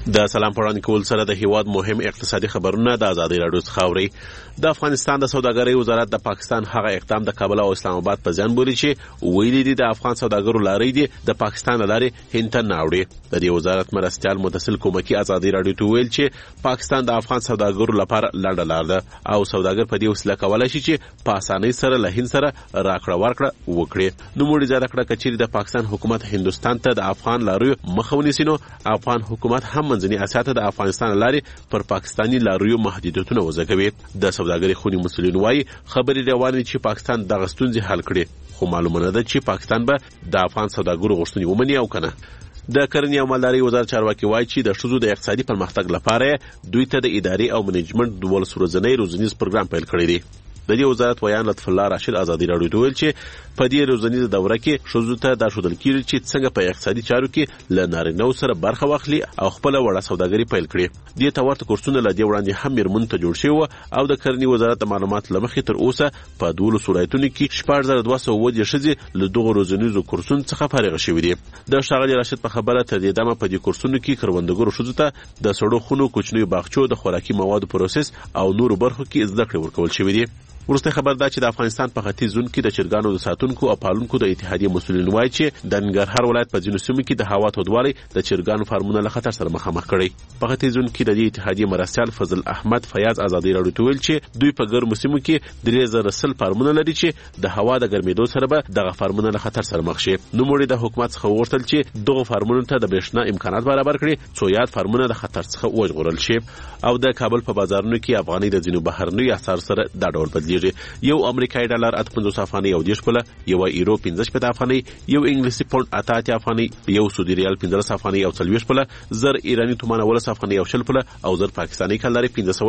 د سلام پړاند کول سره د هیواد مهم اقتصادي خبرونه د ازادي رادیو څخه اوري. د افغانستان د سوداګرۍ وزارت د پاکستان هغه اقدام د کابل او اسلام آباد په ځان بولي چې ویلي دي د افغان سوداګرو لارې دي د پاکستان لارې هند ته ناوړي. د دې وزارت مرستيال متصل کومکی ازادي رادیو ته ویل چې پاکستان د افغان سوداګرو لپاره لنډه لار ده او سوداګر په دې وسیله کولای شي چې په اسانۍ سره له هند سره راکړه ورکړه وکړي. نو موږ زیاته کړه کچېرې د پاکستان حکومت هندستان ته د افغان لاریو مخاوني سينو افغان حکومت هم منځني اسیا ته د افغانستان لارې پر پاکستاني لاریو محدودیتونه وزګوي. د سوداګرۍ خونی مسولین وايي خبري روانه چې پاکستان د غستونځي حل کړي خو معلومه ده چې پاکستان به د افغان سوداګرو غوښتنې ومني او کنه. د کرنې او مالدارۍ وزارت چارواکي وایي چې د ښځو د اقتصادي پرمختګ لپاره دوی ته د اداري او منیجمنت 12 ورځنی روزنیز پروګرام پیل کړی دی. د دې وزارت ویان لطف الله راشد ازادي رادیو ته ویل چې په دې روزنیزه دوره کې ښځو ته دا ښودل کیږي چې څنګه په اقتصادي چارو کې له نارینه‌و سره برخه واخلي او خپل وړه سوداګري پیل کړي. دې ته ورته کورسونه له دې وړاندې هم میرمن ته جوړ شوی او د کرنې وزارت د معلومات لمخې تر اوسه په 12 ولایتونو کې 4200 ښځې له دغه روزنیزو کورسونو څخه فارغ شوې دي. د ښاغلي راشد په خبره تر دې دمه په دې کورسونو کې کروندګرو ښځو ته د سړو خونو کوچنیو باغچو د خوراکي موادو پروسس او نورو برخو کې زده کړې ورکول شوې دي. ورسته خبر دا چې د افغانستان په ختیځ زون کې د چرګانو د ساتونکو او پالونکو د اتحادیې مسؤلین وایي چې د ننګرهار ولایت په ځینو سیمو کې د هوا تودوالی د چرګانو فارمونه له خطر سره مخامخ کړي. په ختیځ زون کې د دې اتحادیې مرستيال فضل احمد فیاض ازادي رادیو ته ویل چې دوی په ګرمو سیمو کې 3000 فارمونه لري چې د هوا د ګرمېدو سره به دغه فارمونه له خطر سره مخ شي. نو موږ د حکومت څخه وغوښتل چې دغه فارمونو ته د برېښنا امکانات برابر کړي څو یاد فارمونه د خطر څخه وژغورل شي. او د کابل په بازارونو کې افغاني د ځینو بهرنیو اسعار سره دا ډول بدلیږي. یو امریکایي ډالر 85 افغانۍ او 10 پله، یو یورو 15 افغانۍ، یو انګلیسي پاوند 88 افغانۍ، یو سعودي ریال 15 افغانۍ او 40 پله، زر ایرانی تومان 10 افغانۍ او 10 پله او زر پاکستاني کلداري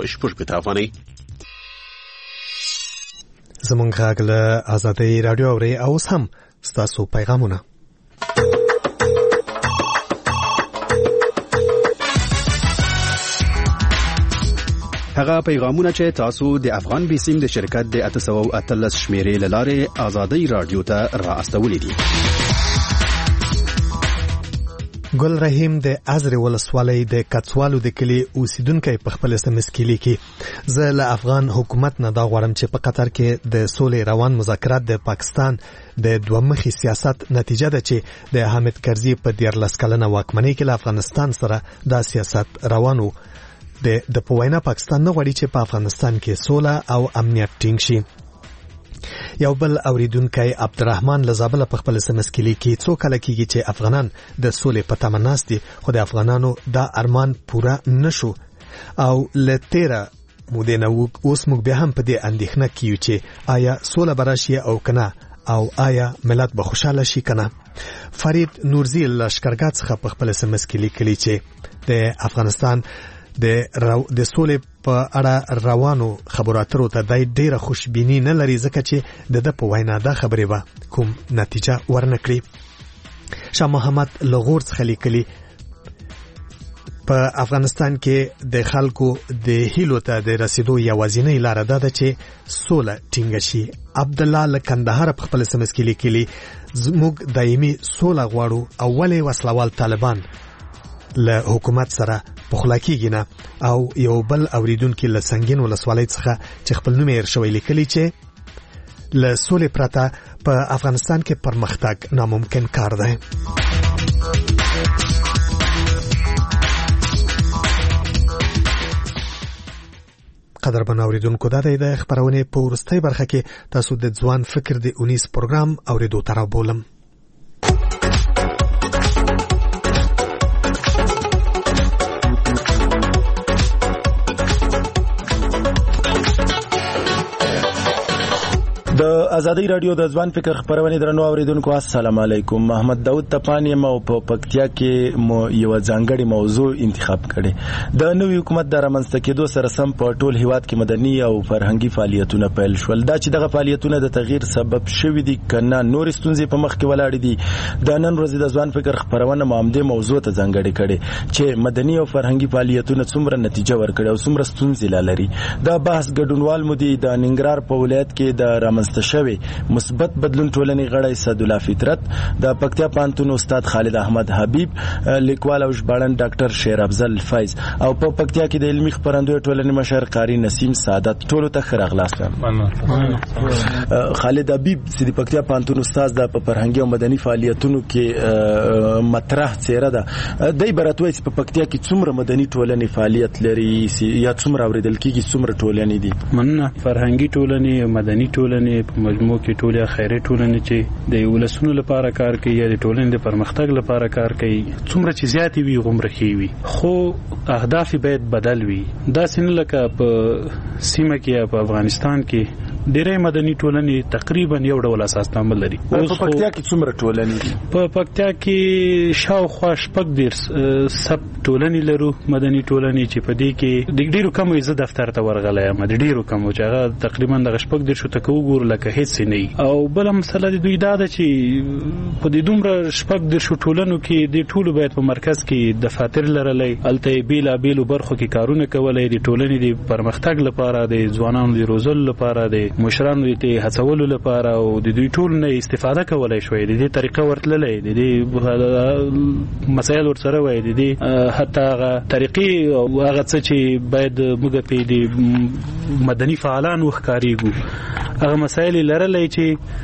15 افغانۍ. زمونږ غږ له آزادۍ رادیو اوري او هم ستاسو پیغامونه. هغه پیغامونه چې تاسو د افغان بیسیم د شرکت د 813 شمیرې لاره آزادۍ رادیو ته را استولې دي. ګل رحیم د ازرې ولسوالۍ د کڅوالو د کلی اوسیدونکو په خپل SMS کې لیکي زه له افغان حکومت نه دا غواړم چې په قطر کې د سولې روان مذاکرات د پاکستان د دومخي سیاست نتیجه ده چې د حامد کرزي په 14 کلنه واکمنۍ کې له افغانستان سره دا سیاست روانو. د پوینا پاکستان نه غواړي چې په افغانستان کې سوله او امنیت ټینګ شي. یو بل اوریدونکی عبدالرحمن لزابل په خپل SMS کې لیکي څو کله کېږي چې افغانان د سولې په تمه ناست دي خو د افغانانو دا ارمان پوره نشو او له 13 مودې نه اوس موږ بیا هم په دې اندېښنه کې یو چې آیا سوله به راشي او کنه او آیا ملت به خوشاله شي کنه. فرید نورزی لشکرګاه څخه په خپل SMS کې لیکلی چې د افغانستان د سولې په اړه روانو خبرو اترو ته د ډیره خوشبینی نه لري ځکه چې د په وینا دا خبرې به کوم نتیجه ورنکړي. شاه محمد لغور څخه لیکلي په افغانستان کې د خلکو د هیلو ته د رسیدو یوازینۍ لاره ده چې سوله ټینګه شي. عبد الله له کندهار په خپل SMS کې لیکلي زموږ دایمي سوله غواړو او ولې وسلوال طالبان له حکومت سره پخلا کېږي نه. او یو بل اوریدونکي له سنگین ولسوالۍ څخه چې خپل نوم یې شوی لیکلی چې له سولې پرته په افغانستان کې پرمختګ ناممکن کار دی. قدرمن اوریدونکو دا د خبرونه په وروستۍ برخه کې تاسو د ځوان فکر د 19 پروګرام اوریدو ته راوبولم. د ازادي رادیو د ځوان فکر خبرونه درنو اوریدونکو السلام علیکم. محمد داود تپانی مو په پکتیا کې مو یو ځانګړی موضوع انتخاب کړي. د نوې حکومت د رامنځته کېدو سره سم په ټول هیواد کې مدني او فرهنګي فعالیتونه پیل شول. دا چې دغه فعالیتونه د تغییر سبب شوي دي کنه نور ستونزې په مخ کې ولاړې دي. د نن ورځې د ځوان فکر خبرونه مامده موضوع ته ځانګړی کړي چې مدني او فرهنګي فعالیتونه څومره نتیجه ورکړي او څومره ستونزې لري. دا بحث ګډونوال مو دي د ننګرهار په ولایت کې د رامنځته شوی شوې مثبت بدلون ټولنې غړی سعدالله فطرت، د پکتیا پوهنتون استاد خالد احمد حبیب، لیکوال او ژباړن ډاکټر شیر افضل فیض او په پکتیا کې د علمي خپرندوی ټولنې مشر قاری نسیم سعادت. ټولو ته ښه راغلاست. خالد حبیب چې د پکتیا پوهنتون استاد د فرهنګي او مدني فعالیتونو کې مطرح څیره ده، دای براتوي چې په پکتیا کې څومره مدني ټولنې فعالیت لري یا څومره اوریدل کیږي، څومره ټولنې دي؟ مننه. فرهنګي ټولنې، مدني ټولنې په مجموع کې ټولې خیري ټولنې چې د ولسونو لپاره کار کوي یا د ټولنې د پرمختګ لپاره کار کوي، څومره چې زیات وي غومره ښه وي، خو اهداف باید بدل وي. دا څنګه لکه په سیمه کې یا په افغانستان کې ډېرې مدني ټولنې تقریبا یو ډول اساسنامه لري. په پکتیا کې څومره ټولنې دي؟ په پکتیا کې شاوخوا شپږ ډېر سب ټولنې لرو، مدني ټولنې چې په دې کې د ډېرو کمو زه دفتر ته ورغلی یم، د ډېرو کمو چې هغه تقریبا د شپږ ډېر شو ته وګورو لکه هیڅ نه وي. او بله مسله د دوی دا ده چې په دې دومره شپږ ډېر شو ټولنو کې د ټولو باید په مرکز کې دفاتر لرلی، هلته یې بېلابېلو برخو کې کارونه کولی، د ټولنې د پرمختګ لپاره، د ځوانانو د روزلو لپاره، د مشرانو د هڅولو لپاره او د دوی ټول نه استفاده کولای شوی. د دې طریقه ورتللی، د دې مسایل ورسره وای، د دې حتی هغه طریقې او هغه څه چې باید موږ په دې مدني فعالان وښکاریږو، هغه مسایل لرلی چې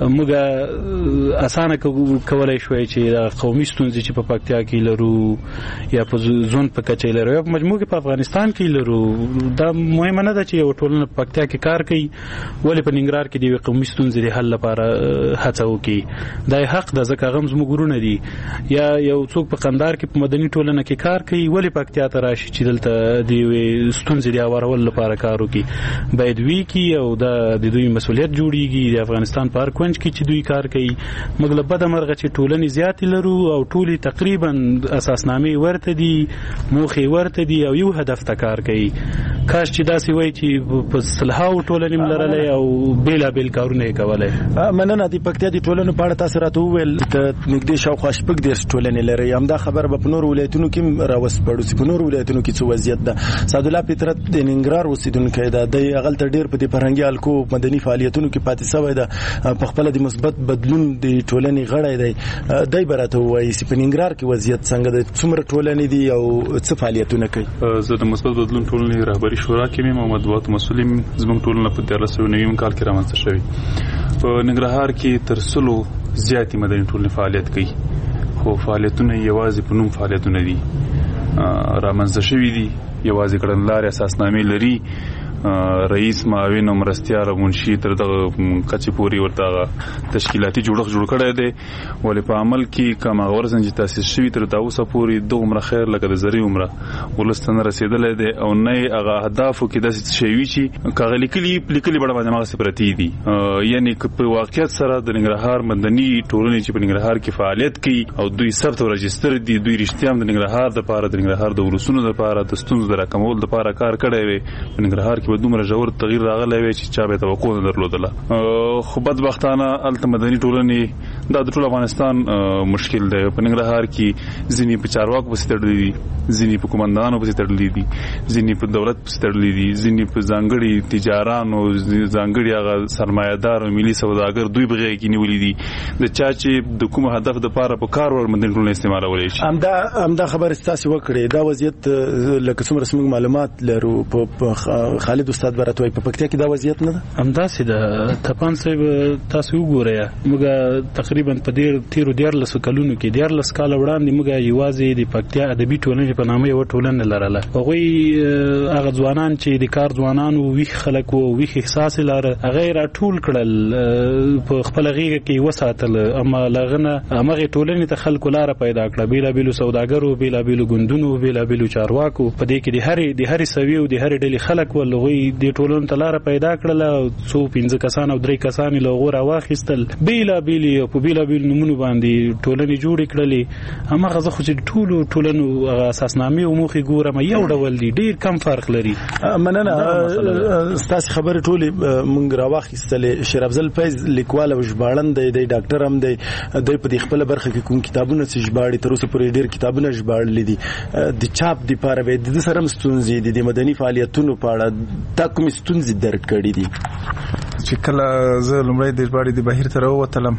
موږ اسانه کولای شوی چې د قومي ستونزې چې په پکتیا کې لرو یا په زون په کچه لرو یا په مجموع کې په افغانستان کې لرو، دا مهمه نه ده چې یو ټولنه په پکتیا کې کار کوي ولې په ننګرهار کې د قومي ستونزې د حل لپاره هڅه وکړي. دا حق ده ځکه هغه زموږ ورونه دي. یا یو څوک په قندهار کې په مدني ټولنه کې کار کوي ولې پکتیا ته راشي چې دلته د ستونزې د هوارولو لپاره کار وکړي؟ باید وی کی او د دوی مسؤلیت جوړیږي. د افغانستان په هر کونج کې چې دوی کار کوي موږ له بده مرغه چې ټولنې زیاتې لرو او ټولې تقریبا اساسنامې ورته دي، موخې ورته دي او یو هدف ته کار کوي. کاش چې داسې وای چې په صلحاو ټولنې لرلې او بیلابیل کارونه یې کولای. مننه. د پکتیا د ټولنو په اړه تاسو راته وویل ته نږدې شاوخوا شپږ دېرش ټولنې لري، همدا خبره به په نورو ولایتونو کې راوسپړو چې په نورو ولایتونو کې څه وضعیت ده. سعدالله فطرت د ننګرهار اوسیدونکی ده، د هغلته ډېر په دې فرهنګي حلقو مدني فعالیتونو کې پاتې شوی ده، په خپله د مثبت بدلون د ټولنې غړی دی. دای به راته ووایي چې په ننګرهار کې وضعیت څنګه ده، څومره ټولنې دي او څه فعالیتونه کوي؟ زه د مثبت بدلون ټولنې رهبري شورا کې یم او مطبوعاتو مسؤل یم. زموږ ټولنه په 1390 کال کې رامنځته شوې. په ننګرهار کې تر 100 زیاتې مدني ټولنې فعالیت کوي، خو فعالیتونه یوازې په نوم فعالیتونه دي، رامنځته شوي دي، یوازې کړنلارې اساسنامې لري، رئیس معاون او مرستیال او منشي تر دغه کچې پوري ورته تشکیلاتي جوړښت جوړ کړی دی، ولې په عمل کې کوم غورځنګ چې تاسیس شوی تر اوسه پوري دوه عمره خیر لکه د زری عمره ولستانه رسیدلې دی او نه هغه اهدافو کې داسې شی وی چې کاغلی لیکلي بڑا باندې مغه سپرتی دي. یعنی په واقعیت سره د ننګرهار مدني ټولنې چې په ننګرهار کې فعالیت کوي او دوی ثبت او رجستر دي، دوی رښتیا هم د ننګرهار لپاره، د ننګرهار د ولسونو لپاره، د ستونزو د راکمولو لپاره کار کړی وي. په ننګرهار کې دومره ژور تغییر راغلی وي چې چا به توقع نه درلودله. خو بدبختانه الته مدني ټولنې دا د ټول افغانستان مشکل دی. په ننګرهار کې ځینې په چارواکو پسې تړلي دي، ځینې په قومندانانو پسې تړلي دي، ځینې په دولت پسې تړلي دي، ځینې په ځانګړي تجارانو، ځانګړي هغه سرمایه‌دار او ملي سوداګر دوی بغیر کې نیولي دي د چا چې د کوم هدف لپاره په کار ور مدني ټولنې استعمالولی شي. همدا خبره ستاسو وکړې. دا وضعیت لکه څومره موږ معلومات لرو په خالد استاد براتوي په پکتیا کې دا وضعیت نه ده. همداسې ده. تپان صاحب تاسو وګورئ، موږ تقریبا په تیرو 14 کلونو کې 14 کال وړاندې موږ یوازې د پکتیا ادبي ټولنې په نامه یو ټولنه لرله. هغوی هغه ځوانان چې د کار ځوانان او ویښ خلک او ویښ احساس لاره هغه راټول کړل، په خپل غیږ کې وساتل، اما لغنه هغه ټولنې ته خلکو لاره پیدا کړه، بیلابیلو سوداګرو، بیلابیلو ګوندونو، بیلابیلو چارواکو، په دې کې د هرې سوي او د هرې ډلې خلک ولغوي د ټولنې ته لاره پیدا کړله. څو 15 کسان او 3 کسان له غوړه واخیستل، بیلابیل او په بیلابیل نمونه باندې ټولنې جوړې کړلې. هغه زه خو چې ټولنو اساسنامې او موخې ګورم یو ډول دي، ډیر کم فرق لري. مننه. ستاسو خبره ټولې مونږ راوخیستلې. شیر افضل فیض لیکوال او ژباړن دی، ډاکټر هم دی، د په خپل برخه کې کوم کتابونه چې ژباړي تر اوسه پورې ډیر کتابونه ژباړلې دي. د چاپ د پاره به د سره ستونزې د مدني فعالیتونو په اړه تا کوم ستونزې درک کړې دي؟ چې کله زه لومړی د ژباړې د بهیر ته راووتلم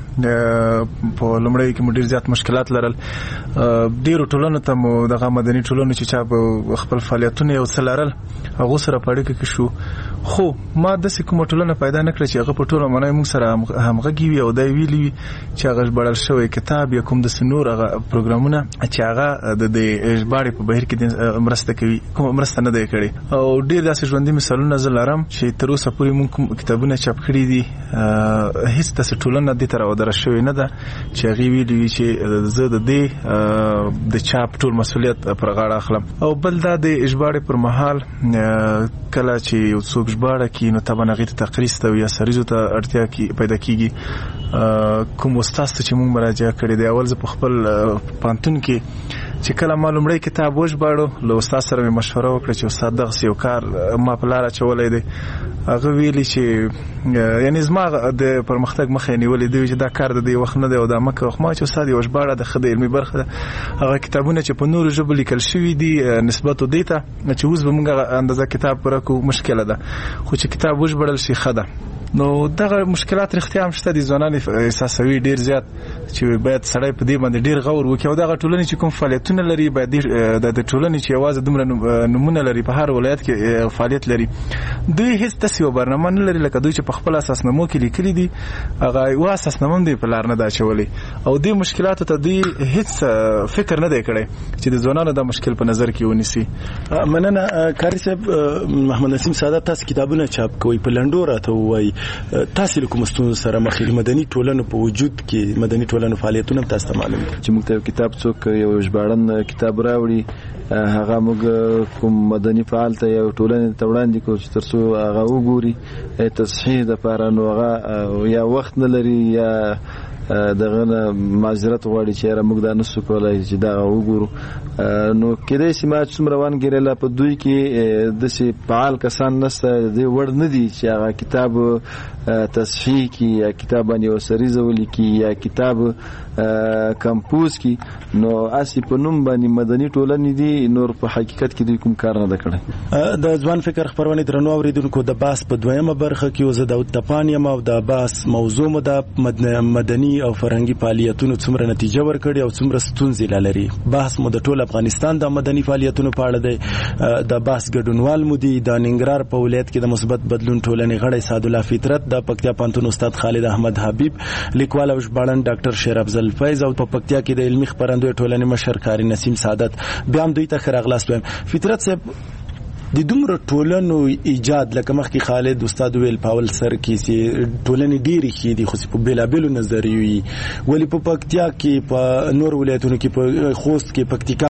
په لومړی کې مو ډېر زیات مشکلات لرل. ډېرو ټولنو ته مو دغه مدني ټولنو چې چا به خپل فعالیتونه یو څه لرل هغو سره په اړیکه کې شو، خو ما داسې کومه ټولنه پیدا نه کړه چې هغه په ټوله معنی موږ سره همغږي وي او دا ویلي وي چې هغه ژباړل شوی کتاب یا کوم داسې نور هغه پروګرامونه چې هغه د ژباړې په بهیر کې مرسته کوي کومه مرسته نه دی کړې. او ډېر داسې ژوندي مثالونه زه لرم چې تر اوسه پورې موږ کوم کتابونه چاپ کړي دي هیڅ داسې ټولنه دې ته راودره شوې نه ده چې هغې ویلي وي چې زه د دې د چاپ ټول مسؤلیت پر غاړه اخلم. او بل دا د ژباړې پر مهال کله چې یو څوک ژباړه کوي نو طبعا هغې ته تقریض ته یا سریزو ته اړتیا پیدا کېږي. کوم استاد ته چې موږ مراجعه کړې دی، اول زه په خپل پوهنتون کې چې کله ما لومړی کتاب وژباړو له استاد سره مې مشوره وکړه چې استاد دغسې یو کار ما په لاره اچولی دی. هغه ویلي چې یعنې زما د پرمختګ مخه یې نیولې دی چې دا کار د دې وخت نه دی او دا مه کوه. ما چې استاد یو ژباړه د ښه د علمي برخه ده، هغه کتابونه چې په نورو ژبو لیکل شوي دي نسبت و دې ته چې اوس به موږ اندازه کتاب پوره کړو مشکله ده، خو چې کتاب وژباړل شي ښه ده. نو دغه مشکلات رښتیا هم شته دي، ځوانان احساسوي ډېر زیات چې باید سړی په دې باندې ډېر غور وکړي او دغه ټولنې چې کوم فعالیتونه لري باید د ټولنې چې یوازې دومره نمونه لري په هر ولایت کې فعالیت لري، دوی هیڅ داسې یو برنامه نه لري لکه دوی چې په خپل اساسنامو کې لیکلي دي. هغه یو اساسنامه هم دوی په لار نه ده اچولی او دې مشکلاتو ته دوی هیڅ فکر نه دی کړی چې د ځوانانو دا مشکل په نظر کې ونیسي. مننه کاري صاحب. محمد نسیم سعادت، تاسو کتابونه چاپ کوئ، په لنډو راته ووایئ تاسو له کوم ستونزو سره مخ یې؟ مدني ټولنو په وجود کې مدني ټولنو فعالیتونه تاسو ته معلوم دي چې موږ ته کتاب څوک یو ژباړن کتاب راوړي، هغه موږ کوم مدني فعال ته یو ټولنې ته وړاندې کوو چې تر څو هغه وګوري تصحیح دپاره، نو هغه یا وخت نه لري یا دغه معذرت غواړي چې یاره موږ دا نسو کولای چې دا وګورو. نو کېدای شي ما څومره وانګېرله په دوی کې داسې فعال کسان نشته دې وړ نه دي چې هغه کتاب تصحیح کی یا کتاب باندې یو سریزه ولیکي یا کتاب کمپوز کی. نو اسی په نوم باندې مدني ټولنې دي، نور په حقیقت کې دوی کوم کار نه ده کړی. د ځوان فکر خپرونې درنو اوریدونکو، د باس په دویمه برخه کې زه داود تپان یم او د باس موضوع مو د مدني او فرهنګي فعالیتونو څومره نتیجه ورکړي او څومره ستونزې لري. بحث مو د ټول افغانستان د مدني فعالیتونو په اړه دی. د باس ګډونوال مو دي د ننګرهار په ولایت کې د مثبت بدلون ټولنې غړی سعد الله فطرت، د پکتیا پوهنتون استاد خالد احمد حبیب، لیکوال او ژباړن ډاکټر شیر افضل فیض او په پکتیا کې د علمي خپرندوی ټولنې مشر کاري نسیم سعادت. بیا هم دوی ته ښه راغلاست وایم. فطرت صاحب، د دومره ټولنو ایجاد لکه مخکې خالد استاد ویل پاول سر کې چې ټولنې ډېرې ښې دي خو په بېلابېلو نظریو وي، ولې په پکتیا کې په نور ولایتونو کې په خوست کې پکتیکا